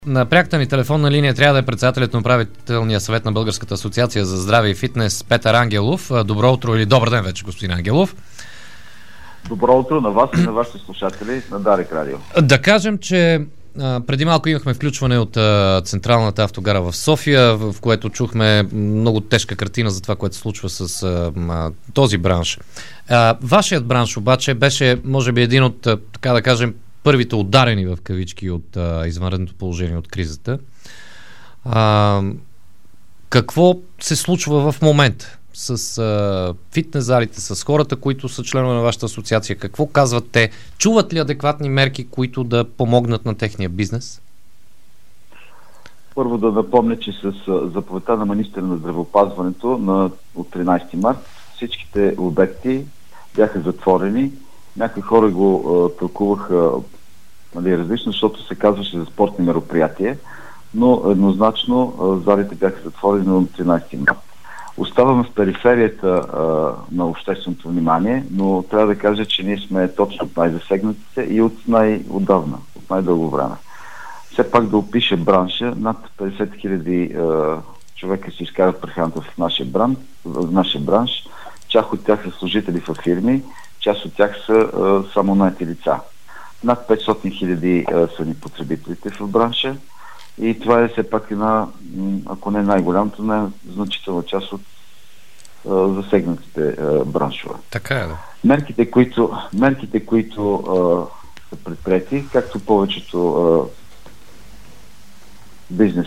На пряката ни телефонна линия трябва да е председателят на управителния съвет на Българската асоциация за здраве и фитнес Петър Ангелов. Добро утро или добър ден вече, господин Ангелов. Добро утро на вас и на вашите слушатели на Дарик Радио. Да кажем, че преди малко имахме включване от Централната автогара в София, в което чухме много тежка картина за това, което се случва с този бранш. Вашият бранш обаче беше, може би, един от, така да кажем, първите ударени в кавички от извънредното положение, от кризата. Какво се случва в момента с фитнес залите, с хората, които са членове на вашата асоциация? Какво казват те? Чуват ли адекватни мерки, които да помогнат на техния бизнес? Първо да напомня, че с заповедта на министъра на здравеопазването от 13 март всичките обекти бяха затворени. Някои хора го тълкуваха различно, защото се казваше за спортни мероприятия, но еднозначно залите бяха затворени на 13 март. Оставаме в периферията на общественото внимание, но трябва да кажа, че ние сме точно от най-засегнатите и от най-отдавна, от най-дълго време. Все пак да опише бранша, над 50 хиляди човека си изкарат прехраната в нашия бранш. Част от тях са служители в фирми, част от тях са само наети лица. Над 500 хиляди са ни потребителите в бранша и това е все пак една, ако не най-голямата, най-значителна част от засегнатите браншове. Така е, да. Мерките, които са предприяти, както повечето бизнес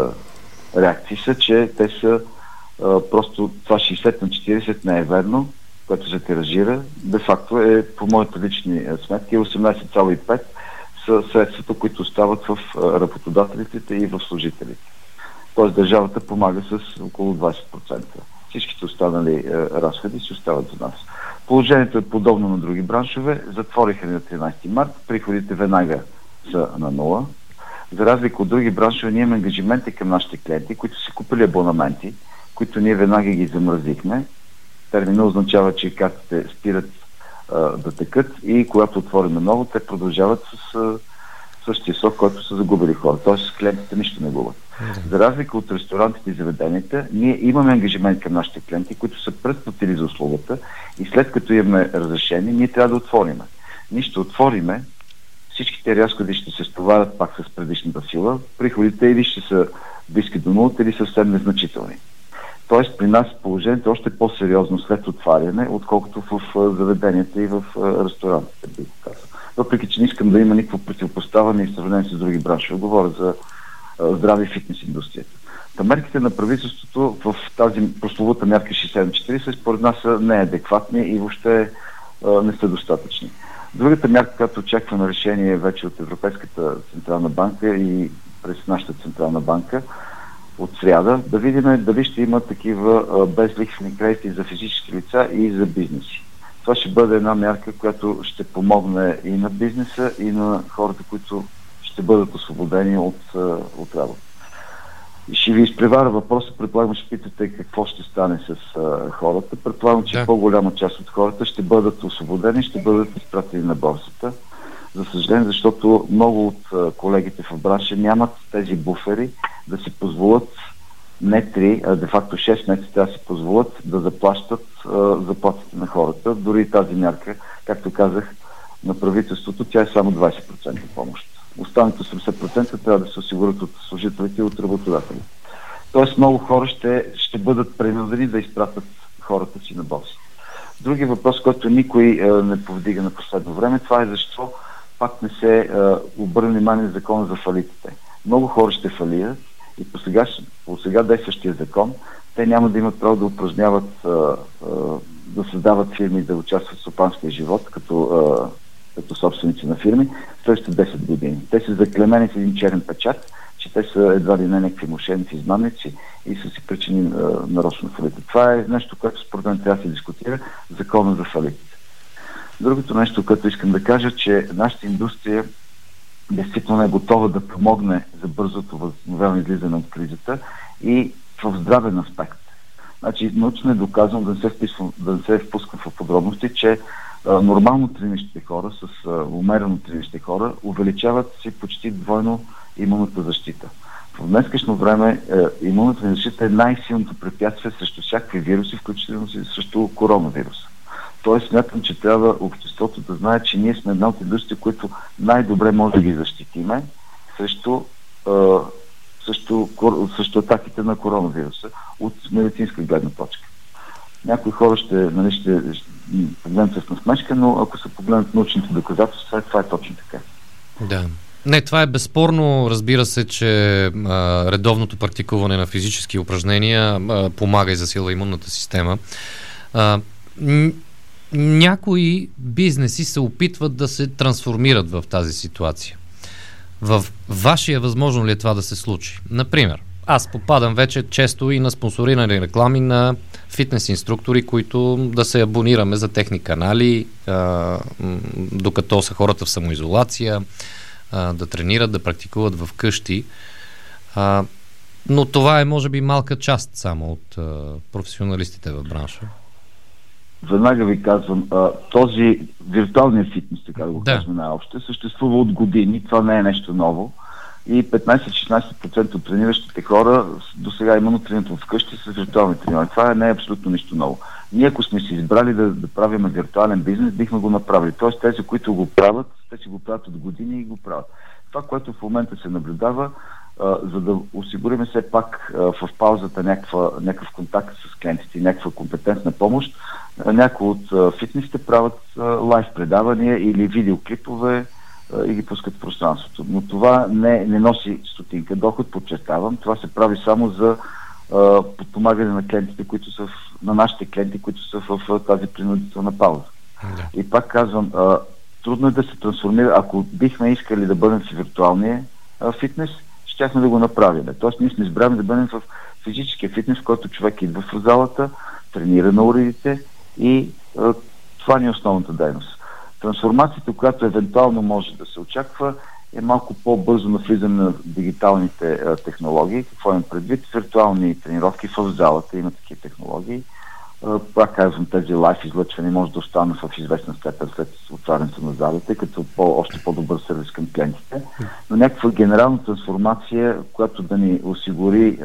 реакции са, че те са просто това 60 на 40 не е верно, което се тиражира. Де-факто е, по моите лични сметки, 18,5 са средствата, които остават в работодателите и в служителите. Тоест държавата помага с около 20%. Всичките останали разходи си остават за нас. Положението е подобно на други браншове. Затвориха на 13 март, приходите веднага са на нула. За разлика от други браншове, ние имаме ангажименти към нашите клиенти, които са купили абонаменти, които ние веднага ги замразихме. Термина означава, че картите спират да текат и когато отворим ново, те продължават с същия срок, който са загубили хора. Тоест клиентите нищо не губят. За разлика от ресторантите и заведенията, ние имаме ангажимент към нашите клиенти, които са предплатили за услугата и след като имаме разрешение, ние трябва да отвориме. Ние ще отвориме, всичките разходи ще се стоварят пак с предишната сила, приходите или ще са близки до нулата, или съвсем незначителни. Тоест при нас положението е още по-сериозно след отваряне, отколкото в заведенията и в ресторантите, би казал. Въпреки че не искам да има никакво противопоставяне и сравнение с други браншове. Говоря за здраве и фитнес индустрията. Мерките на правителството в тази прословута мярка 60/40 според нас са неадекватни и въобще не са достатъчни. Другата мярка, която очакваме решение вече от Европейската централна банка и през нашата централна банка от сряда, да видим дали ще има такива безлихвени кредити за физически лица и за бизнеси. Това ще бъде една мярка, която ще помогне и на бизнеса, и на хората, които ще бъдат освободени от работа. И ще ви изпреваря въпроса, предполагам, ще питате какво ще стане с хората. Предполагам, че по-голяма част от хората ще бъдат освободени, ще бъдат изпратени на борсата. За съжаление, защото много от колегите в бранша нямат тези буфери да си позволят не 3, а де-факто 6 месеца трябва да си позволят да заплащат заплатите на хората. Дори тази мярка, както казах, на правителството, тя е само 20% помощ. Останалите 80% трябва да се осигурят от служителите и от работодателите. Тоест много хора ще бъдат принудени да изпратят хората си на борса. Други въпрос, който никой не повдига на последно време, това е защо пак не се обърне внимание на закона за фалитите. Много хора ще фалират и по сега действащия закон те няма да имат право да упражняват, да създават фирми и да участват в стопанския живот като собственици на фирми следващите 10 години. Те са заклемени с един черен печат, че те са едва ли не някакви мошенници, измамници и са си причини нарочно фалите. Това е нещо, което според мен трябва да се дискутира, закона за фалитите. Другото нещо, което искам да кажа, че нашата индустрия действително е готова да помогне за бързото възстановяване и излизане от кризата и в здравен аспект. Значи, научно е доказано, да не се впускам в подробности, че нормално тренищите хора, с умерено тренищите хора, увеличават си почти двойно имунната защита. В днескашно време имунната защита е най-силното препятствие срещу всякакви вируси, включително срещу коронавируса. Тоест смятам, че трябва обществото да знае, че ние сме една от индустрии, които най-добре може да ги защитиме срещу атаките на коронавируса от медицинска гледна точка. Някои хора ще погледнат с насмешка, но ако се погледнат научните доказателства, това е точно така. Да. Не, това е безспорно. Разбира се, че редовното практикуване на физически упражнения помага и засилва имунната система. Някои бизнеси се опитват да се трансформират в тази ситуация. В вашия възможно ли е това да се случи? Например, аз попадам вече често и на спонсорирани реклами на фитнес инструктори, които да се абонираме за техни канали, докато са хората в самоизолация, да тренират, да практикуват в къщи. Но това е, може би, малка част само от професионалистите в бранша. Веднага ви казвам, този виртуалния фитнес, така да го кажем най-общо, съществува от години, това не е нещо ново. И 15-16% от трениращите хора до сега именно тренират вкъщи с виртуални тренировки. Това не е абсолютно нищо ново. Ние, ако сме си избрали да правим виртуален бизнес, бихме го направили. Тоест тези, които го правят, те си го правят от години и го правят. Това, което в момента се наблюдава, за да осигурим все пак в паузата някакъв контакт с клиентите и някаква компетентна помощ, някои от фитнесите правят лайв предавания или видеоклипове и ги пускат в пространството. Но това не носи стотинка доход, подчертавам. Това се прави само за подпомагане на клиентите, на нашите клиенти, които са в тази принудителна пауза. Да. И пак казвам, трудно е да се трансформира. Ако бихме искали да бъдем в виртуалния фитнес, щяхме да го направим. Тоест ние сме избрали да бъдем в физическия фитнес, в който човек идва в залата, тренира на уредите и това ни е основната дейност. Трансформацията, която евентуално може да се очаква, е малко по-бързо навлизане на дигиталните технологии. Какво имам предвид? Виртуални тренировки в залата, има такива технологии. Пак казвам, тези лайф излъчвания може да останат в известна степен след отварянето на залите, като още по-добър сервис към клиентите. Но някаква генерална трансформация, която да ни осигури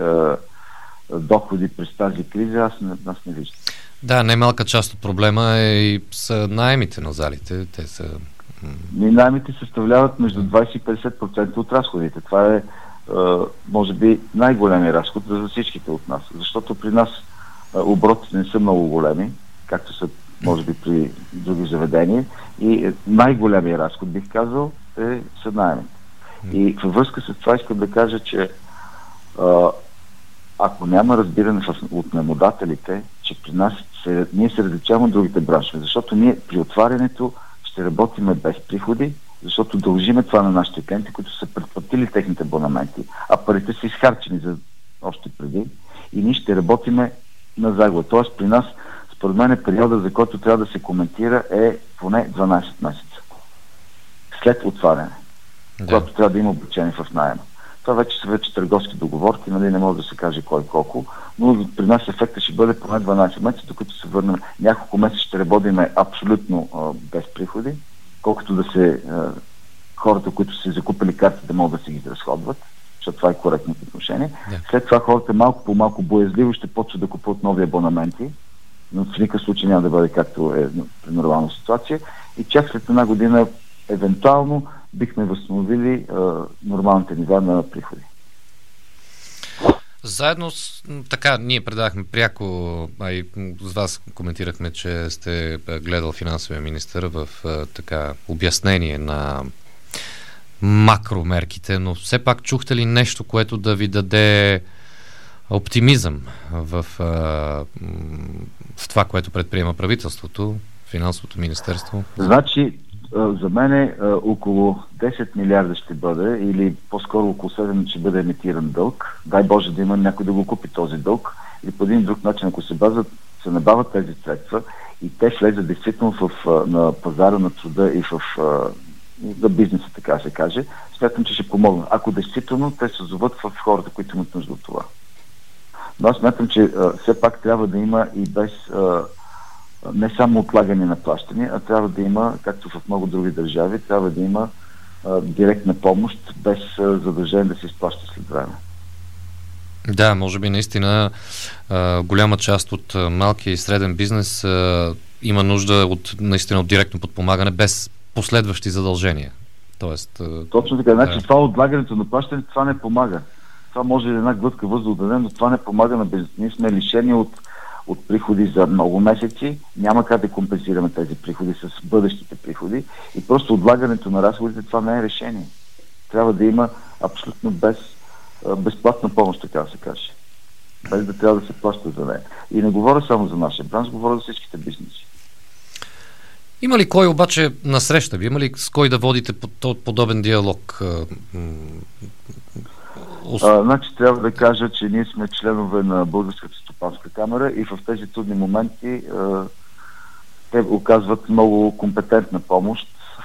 доходи през тази криза, аз не виждам. Да, немалка част от проблема са наемите на залите. Те са... Наемите съставляват между 20 и 50% от разходите. Това е, може би, най-големия разход за всичките от нас. Защото при нас оборотите не са много големи, както са, може би, при други заведения. И най-големия разход, бих казал, са наемите. И във връзка с това искам да кажа, че ако няма разбиране от наемодателите, че при нас ние се различаваме от другите браншове, защото ние при отварянето ще работиме без приходи, защото дължиме това на нашите клиенти, които са предплатили техните абонаменти, а парите са изхарчени още преди и ние ще работиме на загуба. Тоест при нас, според мен, периода, за който трябва да се коментира, е поне 12 месеца. След отваряне, когато трябва да има обучение в наема. Това вече са търговски договорки, не може да се каже кой колко, но при нас ефектът ще бъде поне 12 месеца, докато се върнем. Няколко месеца ще работим абсолютно без приходи, колкото да се хората, които са закупили карти, да могат да се ги изразходват, защото това е коректното отношение. След това хората малко по малко боязливо ще почват да купуват нови абонаменти, но в никакъв случай няма да бъде както е при нормална ситуация. И чак след една година, евентуално, бихме възстановили нормалните нива на приходи. Заедно с така, ние предавахме пряко, а и с вас коментирахме, че сте гледал финансовия министър в така обяснение на макромерките, но все пак чухте ли нещо, което да ви даде оптимизъм в това, което предприема правителството, финансовото министерство? Значи, за мен около 10 милиарда ще бъде, или по-скоро около 7 ще бъде емитиран дълг. Дай Боже да има някой да го купи този дълг. Или по един друг начин, ако се набавят тези средства и те влезат действително на пазара на труда и за бизнеса, така се каже, смятам, че ще помогна. Ако действително те се озоват в хората, които имат нужда от това. Но аз смятам, че все пак трябва да има и без не само отлагане на плащане, а трябва да има, както в много други държави, трябва да има директна помощ, без задължение да се изплаща след време. Да, може би наистина голяма част от малкия и среден бизнес има нужда наистина от директно подпомагане без последващи задължения. Тоест, точно така. Значи това отлагането на плащане, това не помага. Това може да една глътка въздух да дадем, но това не помага на бизнес. Ние сме лишени от приходи за много месеци. Няма как да компенсираме тези приходи с бъдещите приходи и просто отлагането на разходите, това не е решение. Трябва да има абсолютно безплатна помощ, така да се каже. Без да трябва да се плаща за нея. И не говоря само за нашия бранш, говоря за всичките бизнеси. Има ли кой обаче насреща ви? Има ли с кой да водите подобен диалог? Значи трябва да кажа, че ние сме членове на Българската стопанска камара и в тези трудни моменти те оказват много компетентна помощ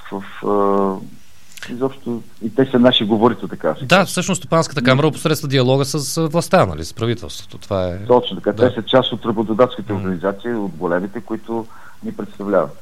изобщо и те са наши говорите, така. Да, всъщност Стопанската камара опосредства диалога с властта, нали, с правителството. Това е... Точно така. Да. Те са част от работодателските организации, от големите, които ни представляват.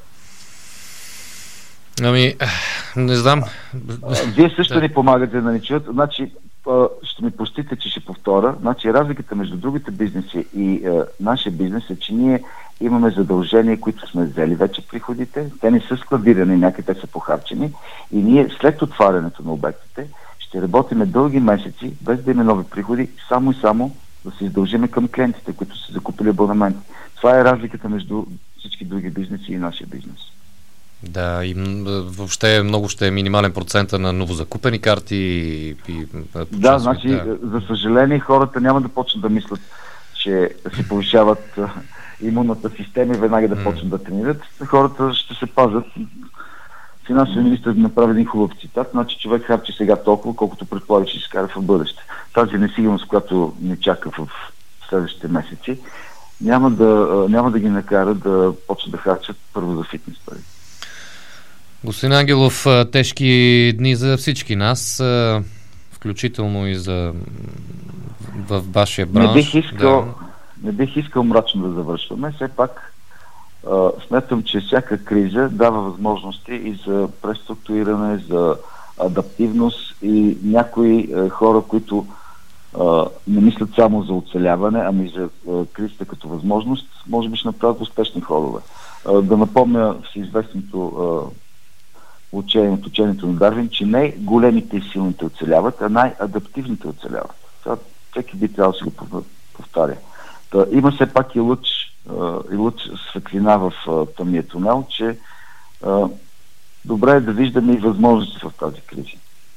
Ами, не знам. Вие също ни помагате да ни чуят. Значи, ще ми простите, че ще повторя. Значи, разликата между другите бизнеси и нашия бизнес е, че ние имаме задължения, които сме взели вече приходите. Те не са складирани, някъде те са похарчени. И ние след отварянето на обектите ще работиме дълги месеци, без да имаме нови приходи, само и само да се издължиме към клиентите, които са закупили абонаменти. Това е разликата между всички други бизнеси и нашия бизнес. Да, и въобще много ще е минимален процента на новозакупени карти и да, значи, за съжаление, хората няма да почнат да мислят, че се повишават имунната система и веднага да почнат да тренират. Хората ще се пазят. Финансовия министър направи един хубав цитат, значи човек харчи сега толкова, колкото предполага, че ще изкара в бъдеще. Тази несигурност, която ни чака в следващите месеци, няма да ги накара да почнат да харчат първо за фитнес пари. Господин Ангелов, тежки дни за всички нас, включително и в вашия бранш. Не бих искал мрачно да завършваме. Все пак смятам, че всяка криза дава възможности и за преструктуриране, за адаптивност и някои хора, които не мислят само за оцеляване, ами за кризата като възможност, може би ще направят успешни ходове. Да напомня всеизвестното учението на Дарвин, че не големите и силните оцеляват, а най-адаптивните оцеляват. Това всеки би трябвало да си го повтаря. Има все пак и луч светлина в тъмния тунел, че добре е да виждаме и възможности в тази криза.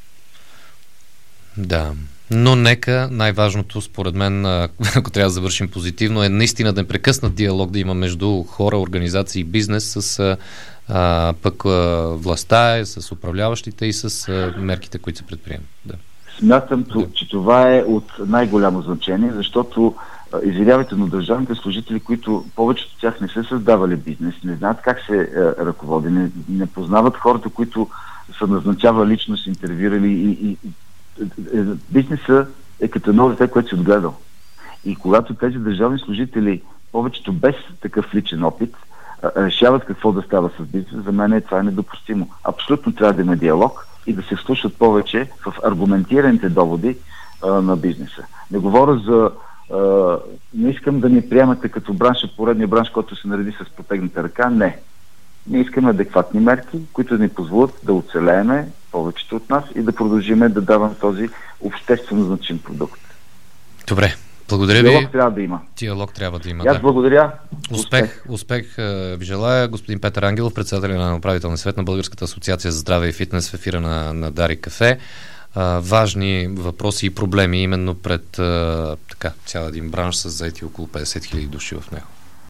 Да, но нека най-важното, според мен, ако трябва да завършим позитивно, е наистина да непрекъснат диалог да има между хора, организации и бизнес с пък властта, с управляващите и с мерките, които се предприемат. Да. Смятам, че това е от най-голямо значение, защото извинявайте, но държавните служители, които повечето от тях не са създавали бизнес, не знаят как се ръководи, не познават хората, които са назначавали лично, са интервюрали и бизнеса е като едно дете, което си отгледал. И когато тези държавни служители, повечето без такъв личен опит, решават какво да става с бизнеса, за мен това е недопустимо. Абсолютно трябва да има диалог и да се вслушат повече в аргументираните доводи на бизнеса. Не говоря за... не искам да ни приемате като бранша, поредния бранш, който се нареди с протегната ръка. Не. Ние искаме адекватни мерки, които да ни позволят да оцелееме повечето от нас и да продължиме да даваме този обществено значим продукт. Добре. Благодаря ви. Диалог трябва да има. Диалог трябва да има. Аз благодаря. Успех ви желая. Господин Петър Ангелов, председател на управителния съвет на Българската асоциация за здраве и фитнес в ефира на Дарик Кафе. Важни въпроси и проблеми именно пред цял един бранш с заети около 50 000 души в него.